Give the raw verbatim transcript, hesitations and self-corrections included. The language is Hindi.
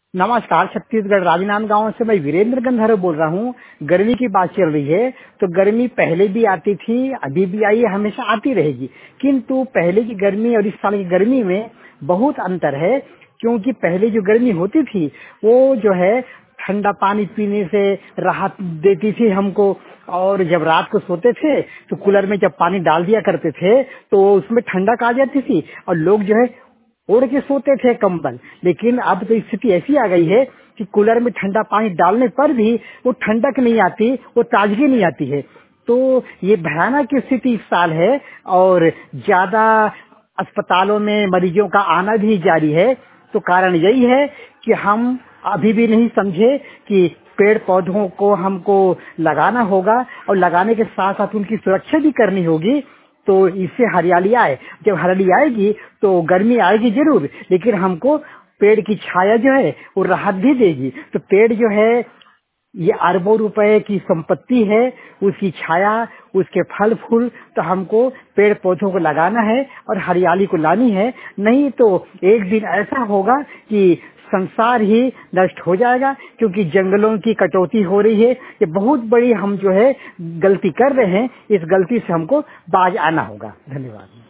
नमस्कार, छत्तीसगढ़ राजनांदगांव से मैं वीरेंद्र गंधर्व बोल रहा हूँ। गर्मी की बात चल रही है तो गर्मी पहले भी आती थी, अभी भी आई है, हमेशा आती रहेगी। किंतु पहले की गर्मी और इस साल की गर्मी में बहुत अंतर है, क्योंकि पहले जो गर्मी होती थी वो जो है ठंडा पानी पीने से राहत देती थी हमको। और जब रात को सोते थे तो कूलर में जब पानी डाल दिया करते थे तो उसमें ठंडक आ जाती थी और लोग जो है ओढ़ के सोते थे कंबल। लेकिन अब तो स्थिति ऐसी आ गई है कि कूलर में ठंडा पानी डालने पर भी वो ठंडक नहीं आती, वो ताजगी नहीं आती है। तो ये भयानक स्थिति इस साल है और ज्यादा अस्पतालों में मरीजों का आना भी जारी है। तो कारण यही है कि हम अभी भी नहीं समझे कि पेड़ पौधों को हमको लगाना होगा और लगाने के साथ साथ उनकी सुरक्षा भी करनी होगी, तो इससे हरियाली आए। जब हरियाली आएगी तो गर्मी आएगी जरूर, लेकिन हमको पेड़ की छाया जो है वो राहत भी देगी। तो पेड़ जो है ये अरबों रुपए की संपत्ति है, उसकी छाया, उसके फल फूल, तो हमको पेड़ पौधों को लगाना है और हरियाली को लानी है। नहीं तो एक दिन ऐसा होगा कि संसार ही नष्ट हो जाएगा, क्योंकि जंगलों की कटौती हो रही है। ये बहुत बड़ी हम जो है गलती कर रहे हैं, इस गलती से हमको बाज आना होगा। धन्यवाद।